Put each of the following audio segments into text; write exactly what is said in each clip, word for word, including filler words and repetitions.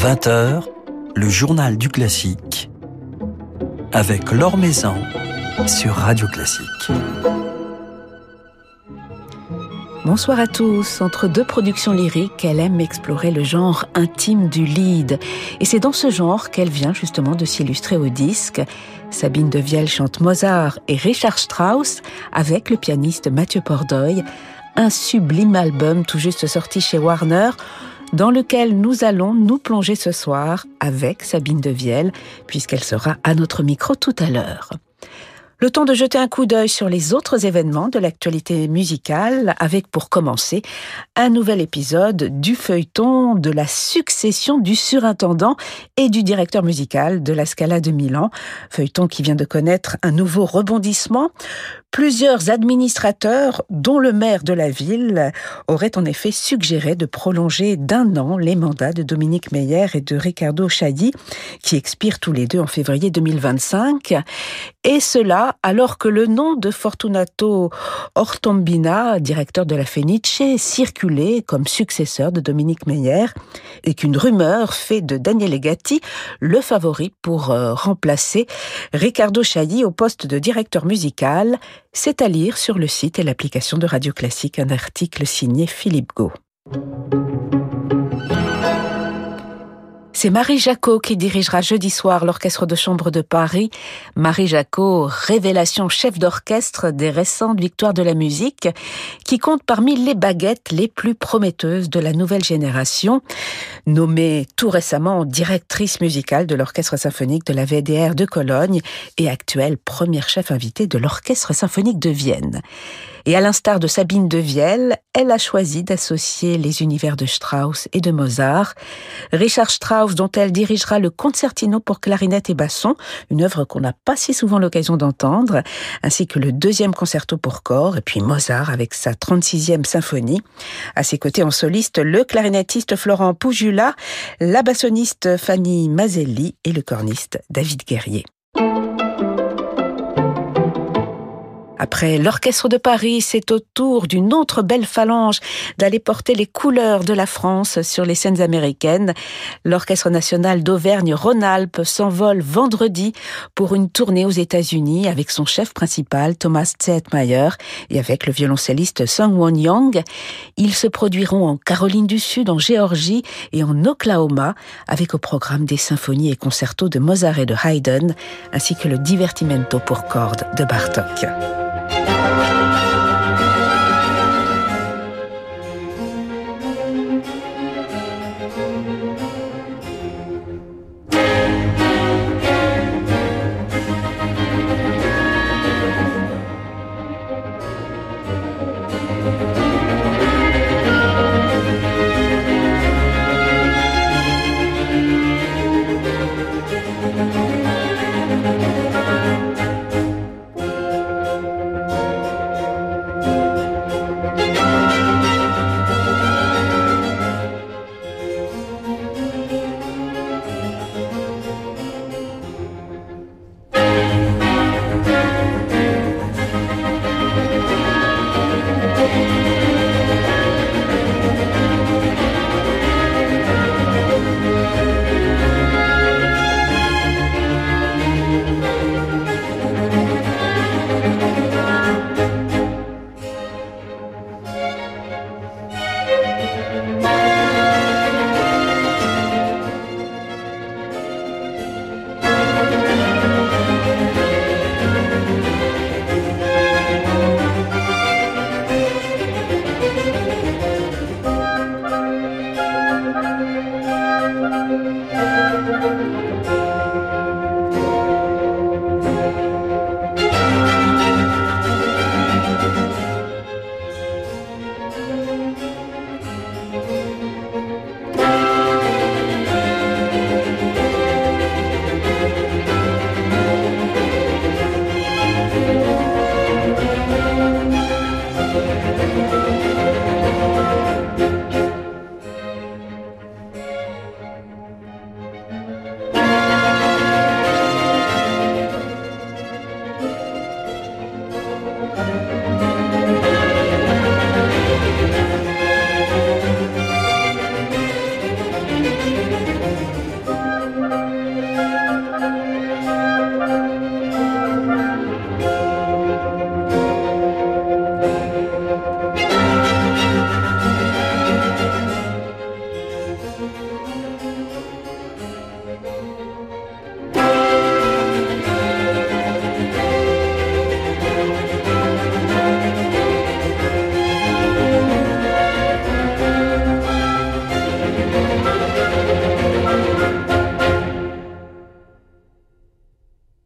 vingt heures, le journal du classique avec Laure Maison sur Radio Classique. Bonsoir à tous. Entre deux productions lyriques, elle aime explorer le genre intime du lied. Et c'est dans ce genre qu'elle vient justement de s'illustrer au disque. Sabine Devielle chante Mozart et Richard Strauss avec le pianiste Mathieu Pordoy. Un sublime album tout juste sorti chez Warner, dans lequel nous allons nous plonger ce soir avec Sabine Devielle, puisqu'elle sera à notre micro tout à l'heure. Le temps de jeter un coup d'œil sur les autres événements de l'actualité musicale, avec pour commencer un nouvel épisode du feuilleton de la succession du surintendant et du directeur musical de la Scala de Milan, feuilleton qui vient de connaître un nouveau rebondissement. Plusieurs administrateurs, dont le maire de la ville, auraient en effet suggéré de prolonger d'un an les mandats de Dominique Meyer et de Riccardo Chailly, qui expirent tous les deux en février deux mille vingt-cinq. Et cela alors que le nom de Fortunato Ortombina, directeur de la Fenice, circulait comme successeur de Dominique Meyer et qu'une rumeur fait de Daniele Gatti le favori pour euh, remplacer Riccardo Chailly au poste de directeur musical. C'est à lire sur le site et l'application de Radio Classique, un article signé Philippe Gau. C'est Marie Jacot qui dirigera jeudi soir l'Orchestre de chambre de Paris. Marie Jacot, révélation chef d'orchestre des récentes victoires de la musique, qui compte parmi les baguettes les plus prometteuses de la nouvelle génération. Nommée tout récemment directrice musicale de l'Orchestre symphonique de la V D R de Cologne et actuelle première chef invitée de l'Orchestre symphonique de Vienne. Et à l'instar de Sabine Devielle, elle a choisi d'associer les univers de Strauss et de Mozart. Richard Strauss, dont elle dirigera le concertino pour clarinette et basson, une œuvre qu'on n'a pas si souvent l'occasion d'entendre, ainsi que le deuxième concerto pour corps, et puis Mozart avec sa trente-sixième symphonie. À ses côtés en soliste, le clarinettiste Florent Poujula, la bassoniste Fanny Maselli et le corniste David Guerrier. Après l'Orchestre de Paris, c'est au tour d'une autre belle phalange d'aller porter les couleurs de la France sur les scènes américaines. L'Orchestre national d'Auvergne-Rhône-Alpes s'envole vendredi pour une tournée aux États-Unis avec son chef principal, Thomas Zetmeyer, et avec le violoncelliste Sung-Won Young. Ils se produiront en Caroline du Sud, en Géorgie et en Oklahoma, avec au programme des symphonies et concertos de Mozart et de Haydn, ainsi que le Divertimento pour cordes de Bartók.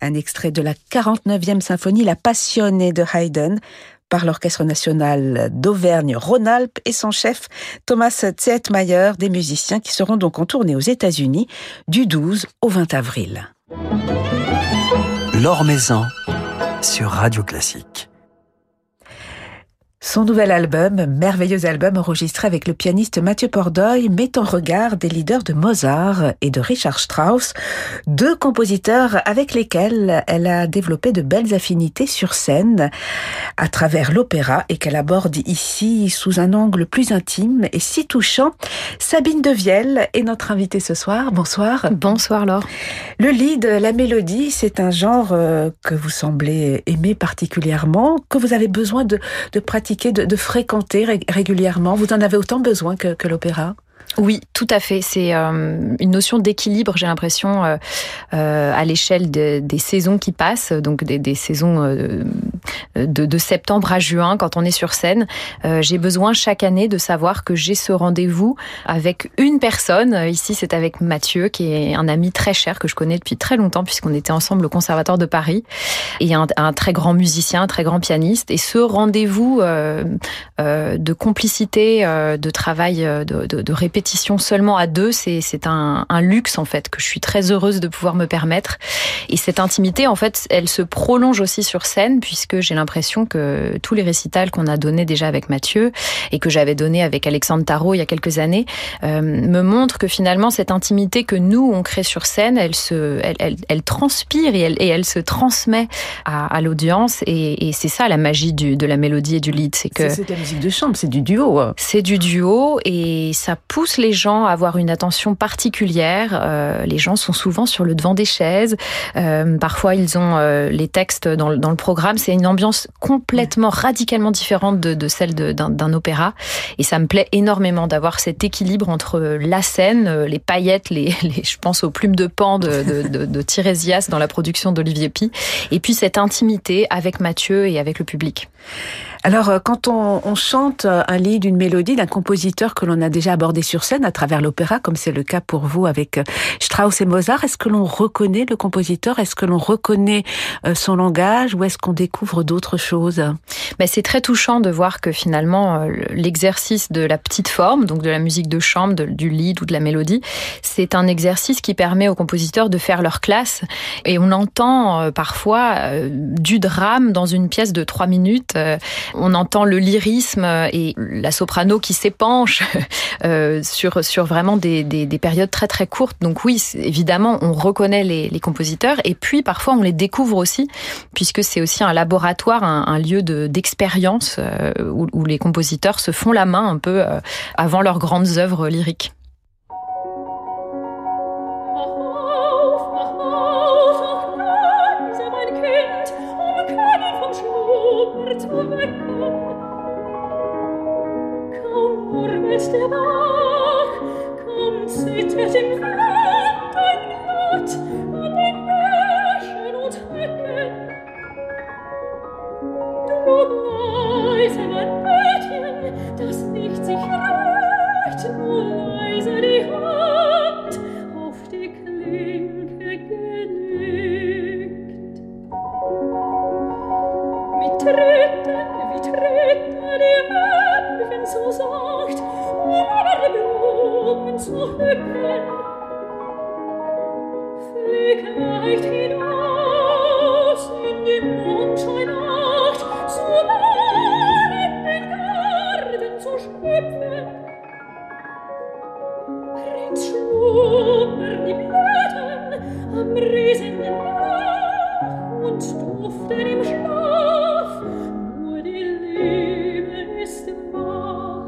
un extrait de la quarante-neuvième symphonie, la Passione de Haydn, par l'Orchestre national d'Auvergne-Rhône-Alpes et son chef Thomas Zietmeier, des musiciens qui seront donc en tournée aux États-Unis du douze au vingt avril. Laure Maison sur Radio Classique. Son nouvel album, merveilleux album enregistré avec le pianiste Mathieu Pordoi, met en regard des leaders de Mozart et de Richard Strauss, deux compositeurs avec lesquels elle a développé de belles affinités sur scène à travers l'opéra et qu'elle aborde ici sous un angle plus intime et si touchant. Sabine Devielle est notre invitée ce soir. Bonsoir. Bonsoir Laure. Le lead, la mélodie, c'est un genre que vous semblez aimer particulièrement, que vous avez besoin de, de pratiquer De, de fréquenter régulièrement. Vous en avez autant besoin que, que l'opéra ? Oui, tout à fait. C'est euh, une notion d'équilibre, j'ai l'impression, euh, euh, à l'échelle de, des saisons qui passent, donc des, des saisons euh, de, de septembre à juin, quand on est sur scène. Euh, j'ai besoin chaque année de savoir que j'ai ce rendez-vous avec une personne. Ici, c'est avec Mathieu, qui est un ami très cher que je connais depuis très longtemps, puisqu'on était ensemble au Conservatoire de Paris, et un, un très grand musicien, un très grand pianiste. Et ce rendez-vous euh, euh, de complicité, euh, de travail, de, de, de répétition, seulement à deux, c'est, c'est un, un luxe en fait que je suis très heureuse de pouvoir me permettre. Et cette intimité, en fait, elle se prolonge aussi sur scène, puisque j'ai l'impression que tous les récitals qu'on a donnés déjà avec Mathieu et que j'avais donné avec Alexandre Tarot il y a quelques années euh, me montrent que finalement cette intimité que nous on crée sur scène, elle se, elle, elle, elle transpire et elle, et elle se transmet à, à l'audience. Et, et c'est ça la magie du, de la mélodie et du lead, c'est que c'est, c'est de la musique de chambre, c'est du duo. C'est du duo et ça pousse les gens à avoir une attention particulière. Euh, les gens sont souvent sur le devant des chaises. Euh, parfois, ils ont euh, les textes dans le, dans le programme. C'est une ambiance complètement, radicalement différente de, de celle de, d'un, d'un opéra. Et ça me plaît énormément d'avoir cet équilibre entre la scène, les paillettes, les, les, je pense aux plumes de pan de, de, de, de Tirésias dans la production d'Olivier Py, et puis cette intimité avec Mathieu et avec le public. Alors, quand on, on chante un lead, une mélodie d'un compositeur que l'on a déjà abordé sur scène à travers l'opéra, comme c'est le cas pour vous avec Strauss et Mozart, est-ce que l'on reconnaît le compositeur ? Est-ce que l'on reconnaît son langage ou est-ce qu'on découvre d'autres choses ? Ben, c'est très touchant de voir que finalement, l'exercice de la petite forme, donc de la musique de chambre, de, du lead ou de la mélodie, c'est un exercice qui permet aux compositeurs de faire leur classe. Et on entend parfois euh, du drame dans une pièce de trois minutes. Euh, On entend le lyrisme et la soprano qui s'épanche euh, sur sur vraiment des, des des périodes très très courtes. Donc oui, évidemment, on reconnaît les les compositeurs et puis parfois on les découvre aussi, puisque c'est aussi un laboratoire, un, un lieu de d'expérience euh, où, où les compositeurs se font la main un peu euh, avant leurs grandes œuvres lyriques. Ist der Bach, kaum zittert im Wind ein Blatt an den Bächen und Hecken. Drum leise mein Mädchen, das nicht sich regt, nur leise die Hand auf die Klinke gelegt. Mit Tritten, wie tritten die Möwen so sacht, über die Blumen zu hüpfen, fliegt leicht hinaus in die Mondscheinnacht, so nah in den Garten zu schlüpfen. Rings schlummern die Blätter am riesigen Bach und duften im Schlaf, nur die Liebe ist wach.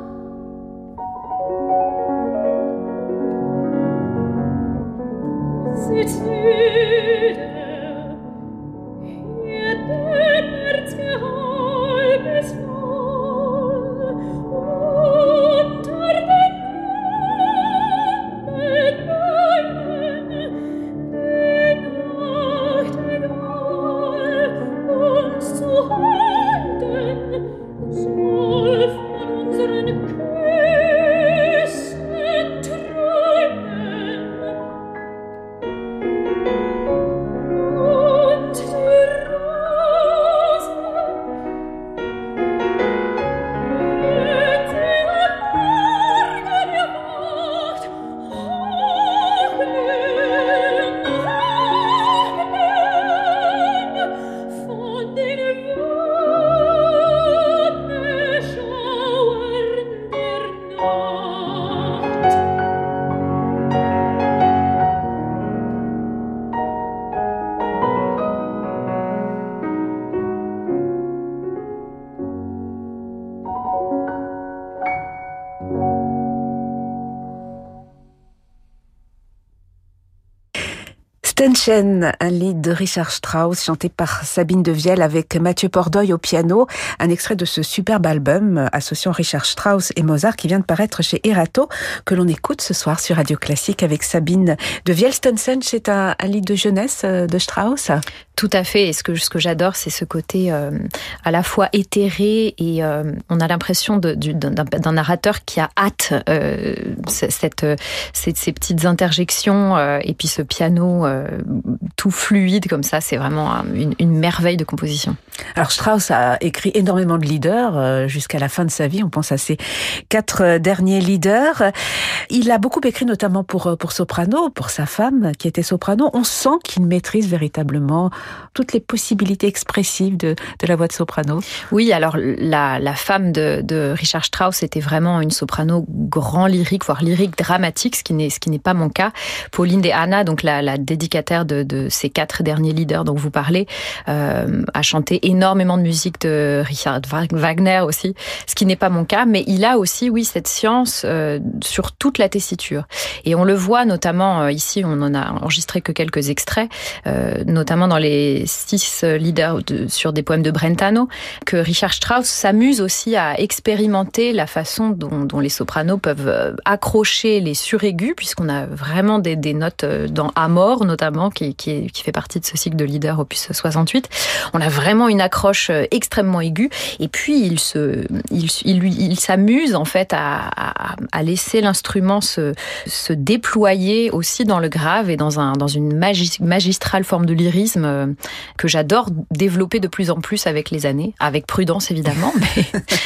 Sitzt müde, hier dämmert's geheimnisvoll, unter den Abendbeinen, den Stenchen, un lied de Richard Strauss chanté par Sabine de Vielle avec Mathieu Pordeuil au piano, un extrait de ce superbe album associant Richard Strauss et Mozart qui vient de paraître chez Erato, que l'on écoute ce soir sur Radio Classique avec Sabine de Vielle. Stenchen, c'est un, un lied de jeunesse de Strauss? Tout à fait. Et ce que, ce que j'adore, c'est ce côté euh, à la fois éthéré et euh, on a l'impression de, du, d'un, d'un narrateur qui a hâte euh, cette, cette, ces petites interjections euh, et puis ce piano euh, tout fluide comme ça. C'est vraiment une, une merveille de composition. Alors Strauss a écrit énormément de lieder euh, jusqu'à la fin de sa vie. On pense à ses quatre derniers lieder. Il a beaucoup écrit notamment pour, pour soprano, pour sa femme qui était soprano. On sent qu'il maîtrise véritablement toutes les possibilités expressives de, de la voix de soprano. Oui, alors la, la femme de, de Richard Strauss était vraiment une soprano grand lyrique, voire lyrique dramatique, ce qui n'est, ce qui n'est pas mon cas. Pauline de Hanna, donc la, la dédicataire de, de ces quatre derniers lieder dont vous parlez, euh, a chanté énormément de musique de Richard Wagner aussi, ce qui n'est pas mon cas, mais il a aussi, oui, cette science euh, sur toute la tessiture. Et on le voit notamment, euh, ici, on en a enregistré que quelques extraits, euh, notamment dans les six lieder de, sur des poèmes de Brentano, que Richard Strauss s'amuse aussi à expérimenter la façon dont, dont les sopranos peuvent accrocher les suraigus, puisqu'on a vraiment des, des notes dans Amor, notamment, qui, qui, qui fait partie de ce cycle de lieder opus soixante-huit. On a vraiment une accroche extrêmement aiguë, et puis il se, il, il, lui, il s'amuse en fait à, à, à laisser l'instrument se, se déployer aussi dans le grave et dans, un, dans une magi, magistrale forme de lyrisme que j'adore développer de plus en plus avec les années, avec prudence évidemment, mais...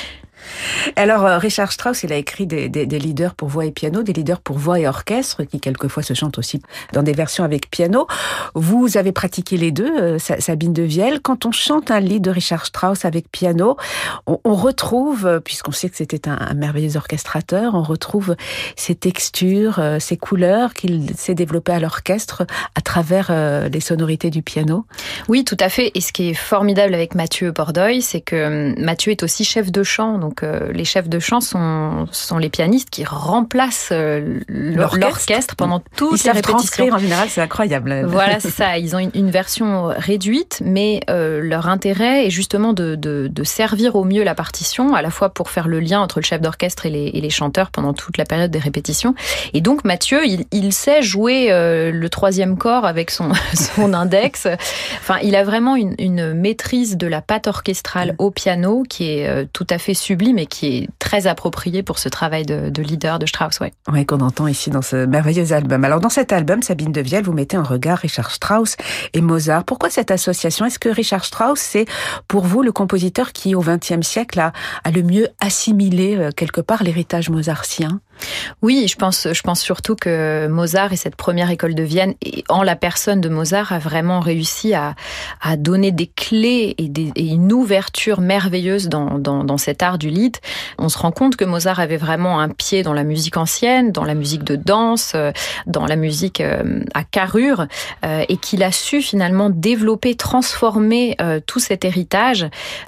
Alors, Richard Strauss, il a écrit des, des, des lieder pour voix et piano, des lieder pour voix et orchestre, qui quelquefois se chantent aussi dans des versions avec piano. Vous avez pratiqué les deux, euh, Sabine de Vielle. Quand on chante un lied de Richard Strauss avec piano, on, on retrouve, puisqu'on sait que c'était un, un merveilleux orchestrateur, on retrouve ces textures, euh, ces couleurs qu'il s'est développé à l'orchestre à travers euh, les sonorités du piano. Oui, tout à fait. Et ce qui est formidable avec Mathieu Pordeuil, c'est que Mathieu est aussi chef de chant, donc Donc euh, les chefs de chant sont, sont les pianistes qui remplacent euh, l'orchestre. l'orchestre pendant toutes Ils les répétitions. Ils savent transcrire en général, c'est incroyable. Voilà, c'est ça. Ils ont une, une version réduite, mais euh, leur intérêt est justement de, de, de servir au mieux la partition, à la fois pour faire le lien entre le chef d'orchestre et les, et les chanteurs pendant toute la période des répétitions. Et donc Mathieu, il, il sait jouer euh, le troisième corps avec son, son index. Enfin, il a vraiment une, une maîtrise de la patte orchestrale au piano qui est euh, tout à fait sublime, mais qui est très approprié pour ce travail de, de lieder de Strauss. Ouais. Oui, qu'on entend ici dans ce merveilleux album. Alors, dans cet album, Sabine de Vielle, vous mettez en regard Richard Strauss et Mozart. Pourquoi cette association? Est-ce que Richard Strauss, c'est pour vous le compositeur qui, au vingtième siècle, a, a le mieux assimilé quelque part l'héritage mozartien? Oui, je pense, je pense surtout que Mozart et cette première école de Vienne, et en la personne de Mozart, a vraiment réussi à, à donner des clés et, des, et une ouverture merveilleuse dans, dans, dans cet art du lied. On se rend compte que Mozart avait vraiment un pied dans la musique ancienne, dans la musique de danse, dans la musique à carrure, et qu'il a su finalement développer, transformer tout cet héritage.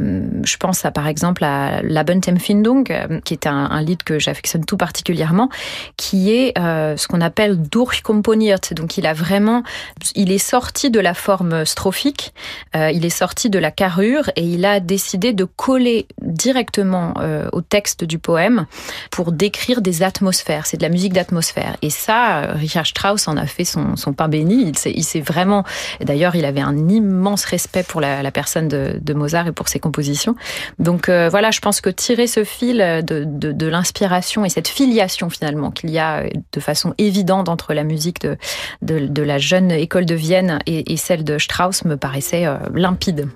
Je pense à, par exemple à Labendempfindung, qui est un, un lied que j'affectionne tout particulièrement, qui est euh, ce qu'on appelle durchkomponiert. Donc il a vraiment, il est sorti de la forme strophique, euh, il est sorti de la carrure et il a décidé de coller directement euh, au texte du poème pour décrire des atmosphères. C'est de la musique d'atmosphère. Et ça, Richard Strauss en a fait son, son pain béni. Il s'est, il s'est vraiment, d'ailleurs, il avait un immense respect pour la, la personne de, de Mozart et pour ses compositions. Donc euh, voilà, je pense que tirer ce fil de, de, de l'inspiration et cette filiation finalement qu'il y a de façon évidente entre la musique de, de, de la jeune école de Vienne et, et celle de Strauss me paraissait euh, limpide.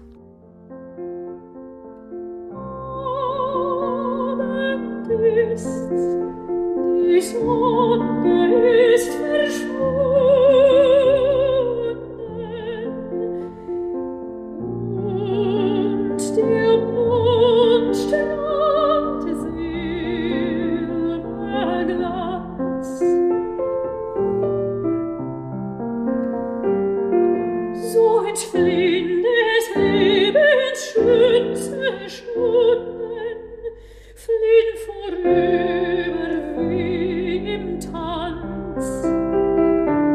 Vorüber wie im Tanz.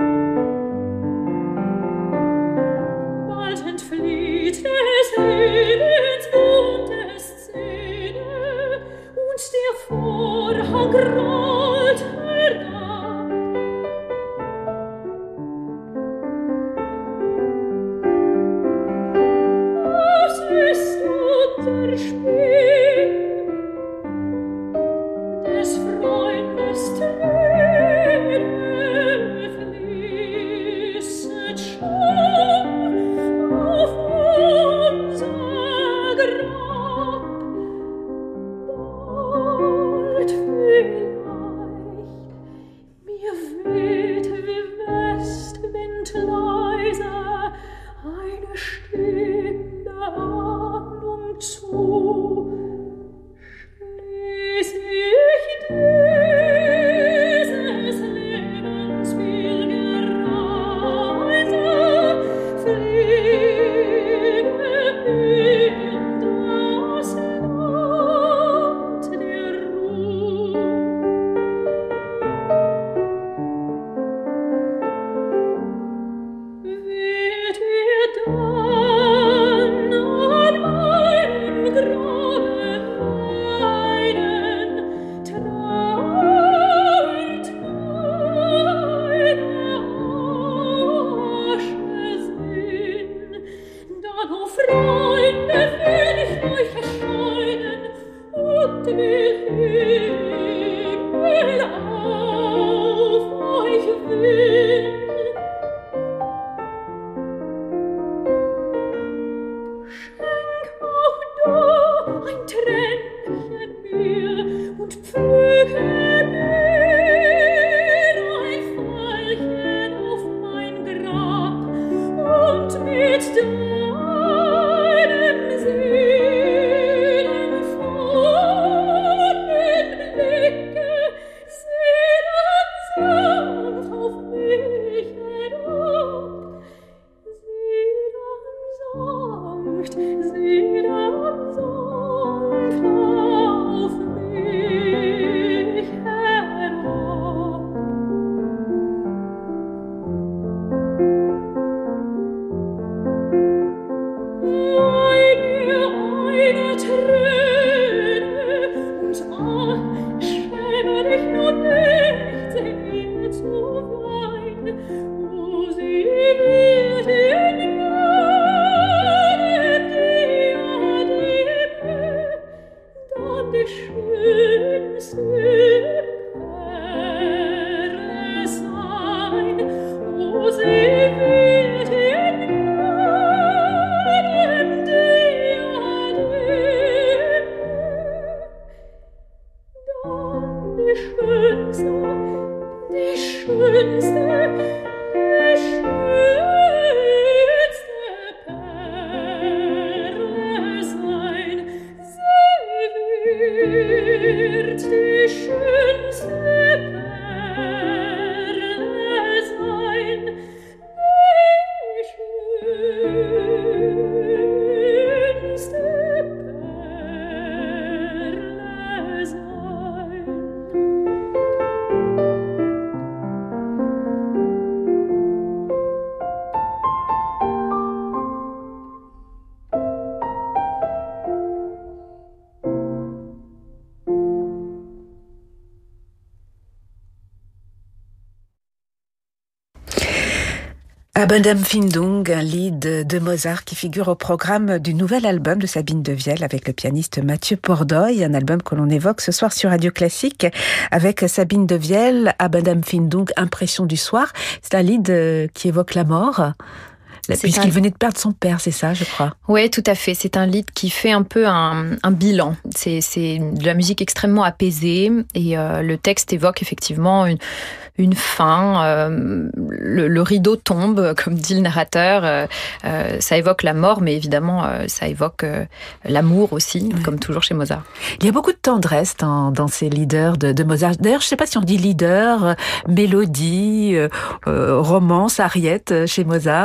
Abendempfindung, un lead de Mozart qui figure au programme du nouvel album de Sabine Devielle avec le pianiste Mathieu Pordoy, un album que l'on évoque ce soir sur Radio Classique avec Sabine Devielle, Abendempfindung, impression du soir. C'est un lead qui évoque la mort. Puisqu'il un... venait de perdre son père, c'est ça, je crois. Oui, tout à fait. C'est un lead qui fait un peu un, un bilan. C'est, c'est de la musique extrêmement apaisée et euh, le texte évoque effectivement une, une fin. Euh, le, le rideau tombe, comme dit le narrateur. Euh, euh, ça évoque la mort, mais évidemment, euh, ça évoque euh, l'amour aussi, oui. Comme toujours chez Mozart. Il y a beaucoup de tendresse dans, dans ces leaders de, de Mozart. D'ailleurs, je ne sais pas si on dit leader, euh, mélodie, euh, romance, ariette chez Mozart.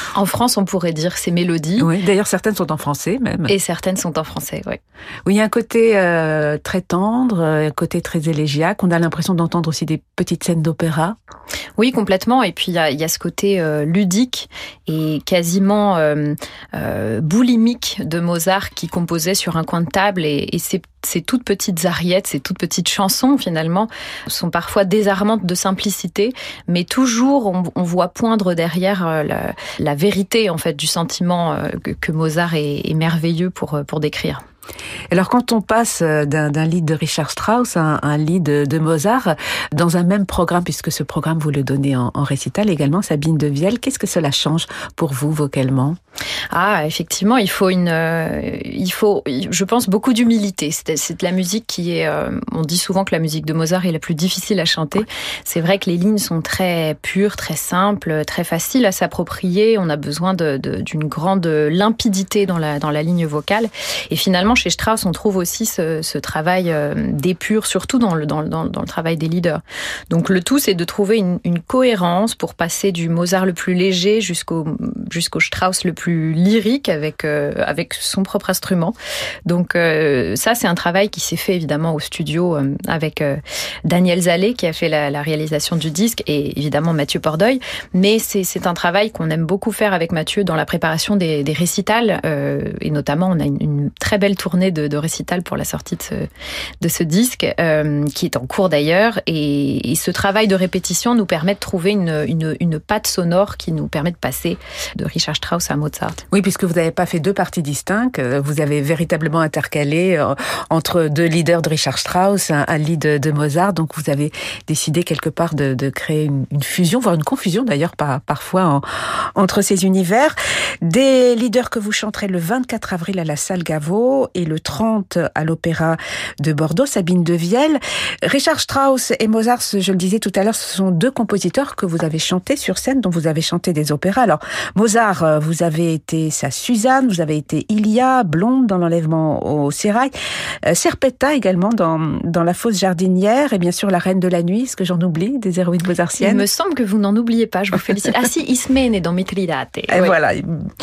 En France, on pourrait dire ces mélodies. Oui, d'ailleurs, certaines sont en français même. Et certaines sont en français, oui. Oui, il y a un côté euh, très tendre, un côté très élégiaque. On a l'impression d'entendre aussi des petites scènes d'opéra. Oui, complètement. Et puis, il y a, il y a ce côté euh, ludique et quasiment euh, euh, boulimique de Mozart qui composait sur un coin de table. Et, et ces, ces toutes petites ariettes, ces toutes petites chansons, finalement, sont parfois désarmantes de simplicité, mais toujours, on, on voit poindre derrière euh, la, la vérité, en fait, du sentiment euh, que, que Mozart est, est merveilleux pour, pour décrire. Alors quand on passe d'un, d'un lied de Richard Strauss à un, un lied de, de Mozart, dans un même programme, puisque ce programme vous le donnez en, en récital également, Sabine de Vielle, qu'est-ce que cela change pour vous vocalement ? Ah, effectivement, il faut une, euh, il faut, je pense, beaucoup d'humilité. C'est, c'est de la musique qui est, euh, on dit souvent que la musique de Mozart est la plus difficile à chanter. C'est vrai que les lignes sont très pures, très simples, très faciles à s'approprier. On a besoin de, de, d'une grande limpidité dans la, dans la ligne vocale. Et finalement, chez Strauss, on trouve aussi ce, ce travail d'épure, surtout dans le, dans, dans, dans le travail des leaders. Donc le tout, c'est de trouver une, une cohérence pour passer du Mozart le plus léger jusqu'au, jusqu'au Strauss le plus lyrique avec, euh, avec son propre instrument. Donc euh, ça, c'est un travail qui s'est fait évidemment au studio euh, avec euh, Daniel Zalé qui a fait la, la réalisation du disque et évidemment Mathieu Pordeuil. Mais c'est, c'est un travail qu'on aime beaucoup faire avec Mathieu dans la préparation des, des récitals euh, et notamment on a une, une très belle tournée de, de récital pour la sortie de ce, de ce disque, euh, qui est en cours d'ailleurs. Et, et ce travail de répétition nous permet de trouver une, une, une patte sonore qui nous permet de passer de Richard Strauss à Mozart. Oui, puisque vous n'avez pas fait deux parties distinctes, vous avez véritablement intercalé euh, entre deux leaders de Richard Strauss, un, un lead de, de Mozart, donc vous avez décidé quelque part de, de créer une, une fusion, voire une confusion d'ailleurs par, parfois en, entre ces univers. Des leaders que vous chanterez le vingt-quatre avril à la Salle Gaveau et le trente à l'Opéra de Bordeaux, Sabine de Vielle. Richard Strauss et Mozart, je le disais tout à l'heure, ce sont deux compositeurs que vous avez chantés sur scène, dont vous avez chanté des opéras. Alors, Mozart, vous avez été sa Suzanne, vous avez été Ilia, Blonde dans l'enlèvement au sérail, euh, Serpetta également dans, dans La Fausse jardinière, et bien sûr La Reine de la Nuit, est-ce que j'en oublie, des héroïnes mozartiennes? Il me semble que vous n'en oubliez pas, je vous félicite. Ah si, Ismène dans Mitridate. Et oui. Voilà.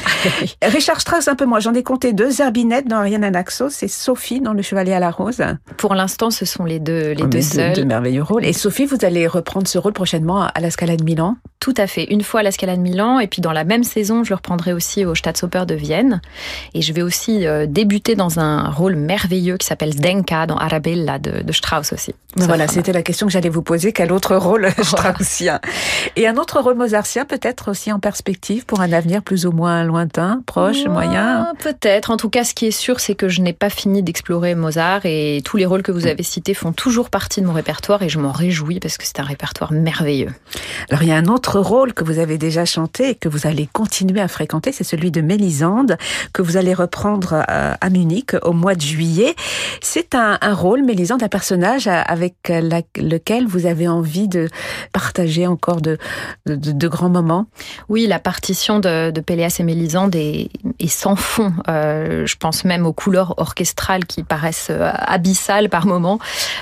Richard Strauss, un peu moins, j'en ai compté deux, Zerbinette dans Ariane Anaxos et Sophie dans Le Chevalier à la Rose. Pour l'instant, ce sont les deux, les oh, deux seuls. Deux, deux merveilleux rôles. Et Sophie, vous allez reprendre ce rôle prochainement à la Scala de Milan? Tout à fait. Une fois à la Scala de Milan, et puis dans la même saison, je le reprendrai aussi au Staatsoper de Vienne. Et je vais aussi euh, débuter dans un rôle merveilleux qui s'appelle Zdenka dans Arabella de, de Strauss aussi. Ça voilà, c'était la question que j'allais vous poser. Quel autre rôle straussien? Et un autre rôle mozartien, peut-être aussi en perspective pour un avenir plus ou moins lointain, proche, ouais, moyen? Peut-être. En tout cas, ce qui est sûr, c'est que je n'ai pas fini d'explorer Mozart et tous les rôles que vous avez cités font toujours partie de mon répertoire et je m'en réjouis parce que c'est un répertoire merveilleux. Alors, il y a un autre rôle que vous avez déjà chanté et que vous allez continuer à fréquenter, c'est celui de Mélisande, que vous allez reprendre à Munich au mois de juillet. C'est un, un rôle, Mélisande, un personnage avec la, lequel vous avez envie de partager encore de, de, de, de grands moments. Oui, la partition de, de Péléas et Mélisande est, est sans fond. Euh, je pense même aux couleurs orchestrales qui paraissent abyssales par moments.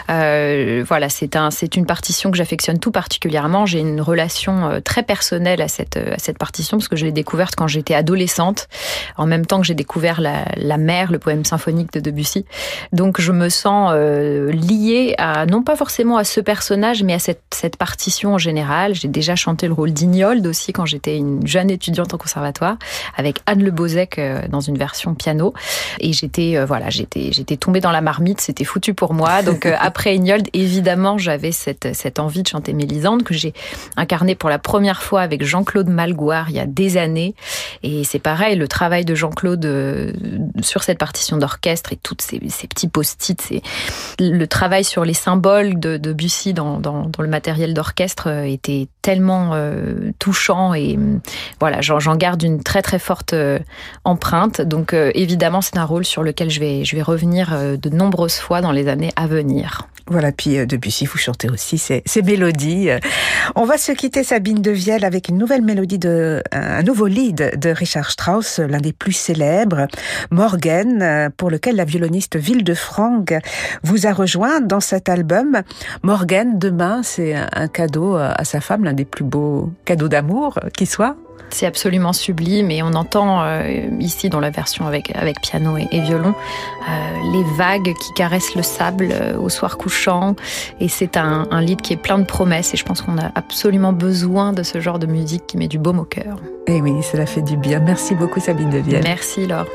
Euh, voilà, c'est, un, c'est une partition que j'affectionne tout particulièrement. J'ai une relation très personnelle à cette, à cette partition parce que je l'ai découverte quand j'étais adolescente, en même temps que j'ai découvert la, la mer, le poème symphonique de Debussy. Donc je me sens euh, liée à, non pas forcément à ce personnage, mais à cette, cette partition en général. J'ai déjà chanté le rôle d'Ignolde aussi quand j'étais une jeune étudiante au conservatoire, avec Anne Le Bozec euh, dans une version piano. Et j'étais, euh, voilà, j'étais, j'étais tombée dans la marmite, c'était foutu pour moi. Donc euh, après Ignolde, évidemment, j'avais cette, cette envie de chanter Mélisande que j'ai incarnée pour la première fois avec Jean-Claude Malgoire il y a des années. Et c'est pareil, le travail de Jean-Claude euh, sur cette partition d'orchestre et tous ces, ces petits post-it, c'est le travail sur les symboles de, de Debussy dans, dans, dans le matériel d'orchestre était tellement euh, touchant et voilà, j'en, j'en garde une très très forte euh, empreinte. Donc euh, évidemment, c'est un rôle sur lequel je vais, je vais revenir euh, de nombreuses fois dans les années à venir. Voilà, puis euh, Debussy, vous chantez aussi ces, ces mélodies. On va se quitter, Sabine de Vielle, avec une nouvelle mélodie de, un nouveau lead de Richard Strauss, l'un des plus célèbres, Morgen, pour lequel la violoniste Wildefranck vous a rejoint dans cet album. Morgen, demain, c'est un cadeau à sa femme, l'un des plus beaux cadeaux d'amour qui soit. C'est absolument sublime et on entend euh, ici dans la version avec, avec piano et, et violon euh, les vagues qui caressent le sable euh, au soir couchant, et c'est un, un lied qui est plein de promesses, et je pense qu'on a absolument besoin de ce genre de musique qui met du baume au cœur. Et oui, cela fait du bien. Merci beaucoup Sabine de Vielle. Merci Laure.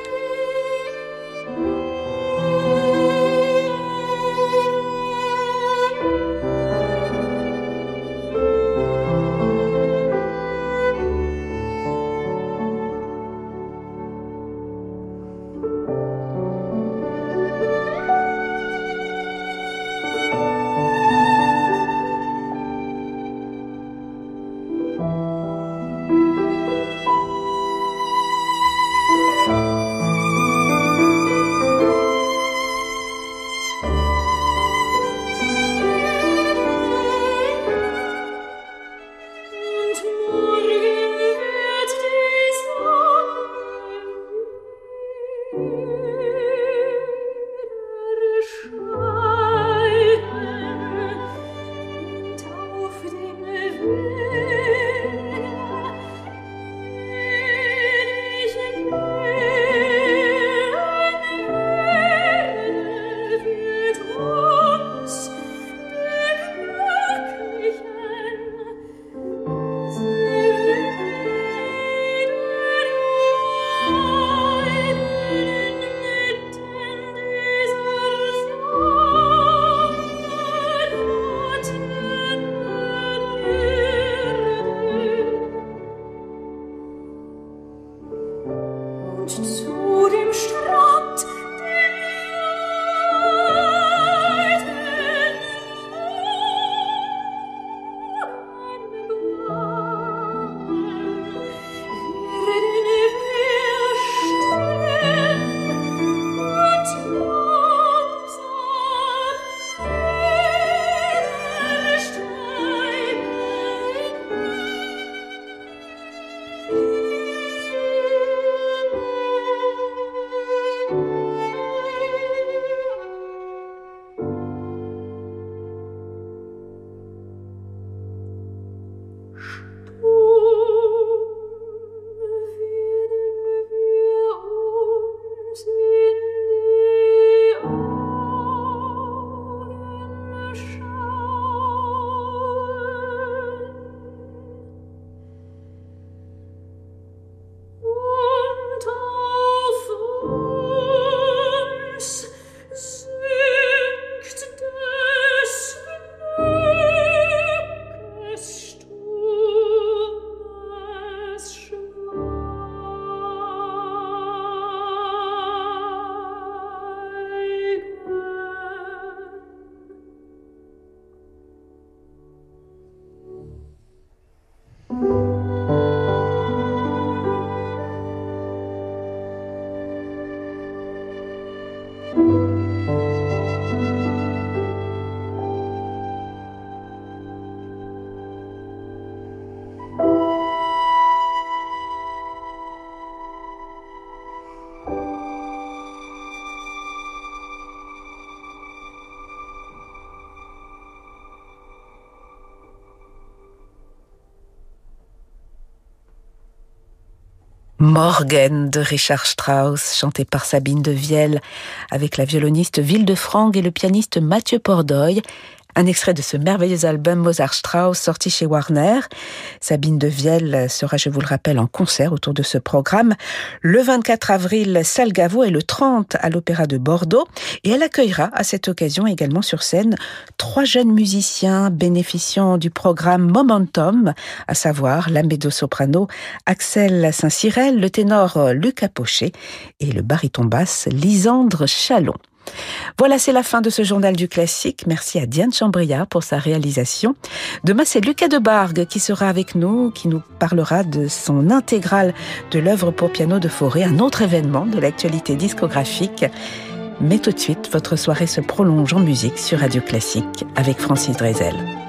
Morgen de Richard Strauss, chanté par Sabine de Vielle, avec la violoniste Wildefranc et le pianiste Mathieu Pordoy. Un extrait de ce merveilleux album Mozart-Strauss sorti chez Warner. Sabine de Vielle sera, je vous le rappelle, en concert autour de ce programme le vingt-quatre avril, salle Gaveau, et le trente à l'Opéra de Bordeaux. Et elle accueillera à cette occasion également sur scène trois jeunes musiciens bénéficiant du programme Momentum, à savoir la mezzo-soprano Axel Saint-Cyrel, le ténor Lucas Pochet et le baryton basse Lisandre Chalon. Voilà, c'est la fin de ce journal du classique. Merci à Diane Chambriard pour sa réalisation. Demain, c'est Lucas Debargue qui sera avec nous, qui nous parlera de son intégrale de l'œuvre pour piano de Fauré, un autre événement de l'actualité discographique. Mais tout de suite, votre soirée se prolonge en musique sur Radio Classique avec Francis Drezel.